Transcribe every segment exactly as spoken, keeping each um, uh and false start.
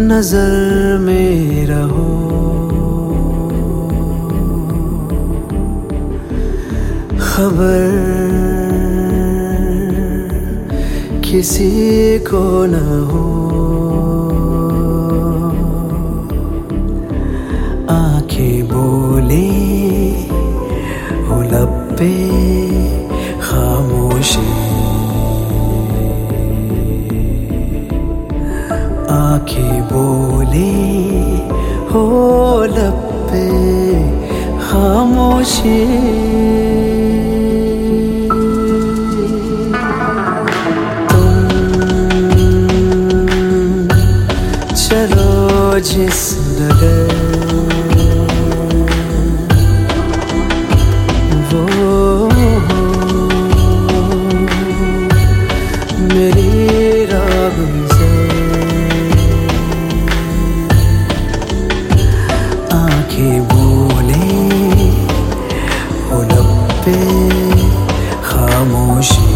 नजर में रहो, खबर किसी को न हो। आंखें बोले हो लब पे खामोशी, आंखें बोले हो लब पे खामोशी। चलो जिस डगर वो मेरी राह से, आंखें बोले हो लब पे खामोशी,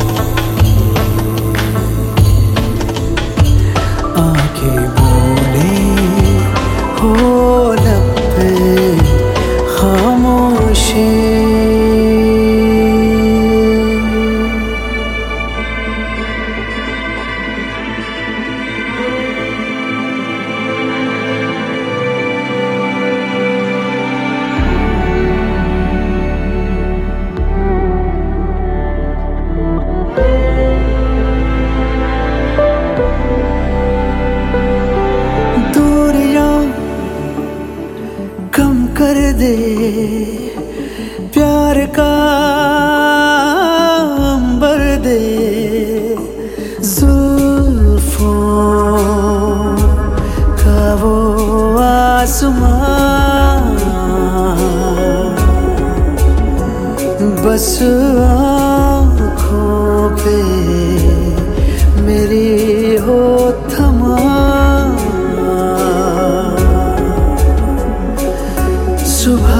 आंखें बोले हो लब पे खामोशी। कर दे प्यार का अंबर दे, जुल्फों का वो आसमां, बस आँखों पे मेरी हो थमा। सुबह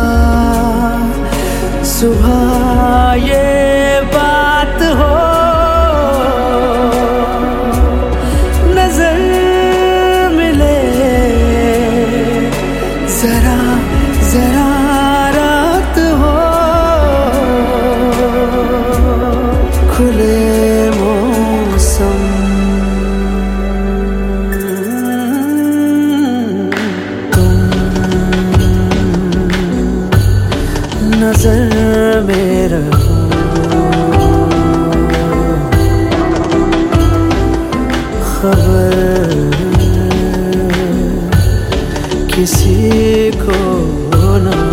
सुबह ये बात हो, नजर मिले जरा जरा रात हो, खुले मौसम नजर में रहो, खबर किसी को न